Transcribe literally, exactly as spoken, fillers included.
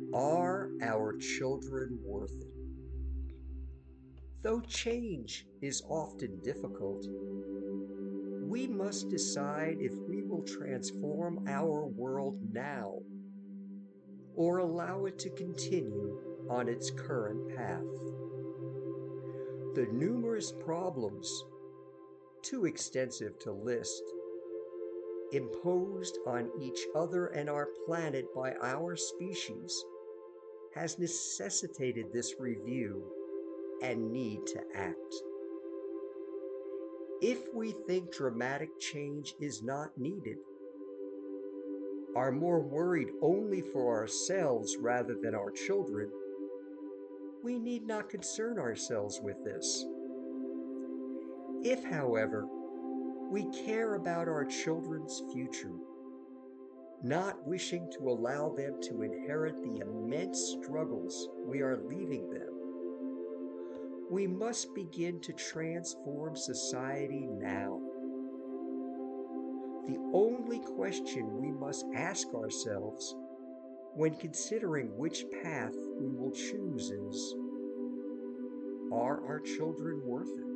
Are our children worth it? Though change is often difficult, we must decide if we will transform our world now or allow it to continue on its current path. The numerous problems, too extensive to list, imposed on each other and our planet by our species has necessitated this review and need to act. If we think dramatic change is not needed, are more worried only for ourselves rather than our children, we need not concern ourselves with this. If, however, we care about our children's future, not wishing to allow them to inherit the immense struggles we are leaving them, we must begin to transform society now. The only question we must ask ourselves when considering which path we will choose is, are our children worth it?